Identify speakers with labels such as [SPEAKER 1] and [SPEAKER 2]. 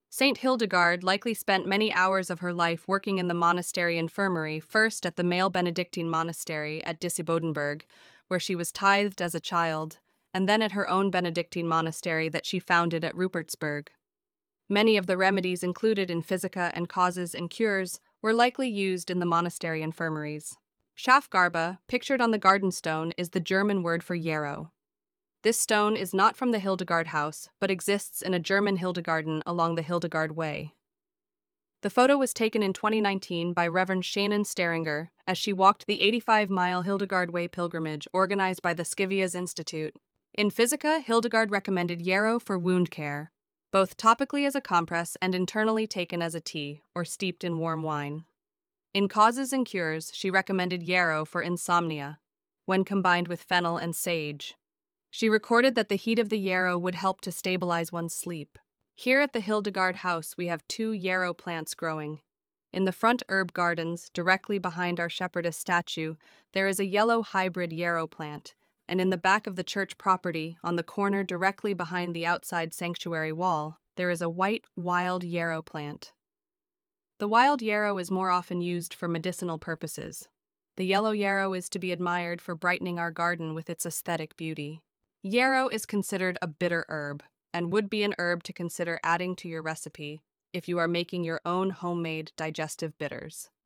[SPEAKER 1] Saint Hildegard likely spent many hours of her life working in the monastery infirmary, first at the male Benedictine monastery at Disibodenberg, where she was tithed as a child, and then at her own Benedictine monastery that she founded at Rupertsberg. Many of the remedies included in Physica and Causes and Cures were likely used in the monastery infirmaries. Schafgarbe, pictured on the garden stone, is the German word for yarrow. This stone is not from the Hildegard house, but exists in a German Hildegarden along the Hildegard Way. The photo was taken in 2019 by Reverend Shannon Steringer as she walked the 85-mile Hildegard Way pilgrimage organized by the Scivias Institute. In Physica, Hildegard recommended yarrow for wound care, both topically as a compress and internally taken as a tea or steeped in warm wine. In Causes and Cures, she recommended yarrow for insomnia, when combined with fennel and sage. She recorded that the heat of the yarrow would help to stabilize one's sleep. Here at the Hildegard house, we have 2 yarrow plants growing. In the front herb gardens, directly behind our shepherdess statue, there is a yellow hybrid yarrow plant, and in the back of the church property, on the corner directly behind the outside sanctuary wall, there is a white wild yarrow plant. The wild yarrow is more often used for medicinal purposes. The yellow yarrow is to be admired for brightening our garden with its aesthetic beauty. Yarrow is considered a bitter herb and would be an herb to consider adding to your recipe if you are making your own homemade digestive bitters.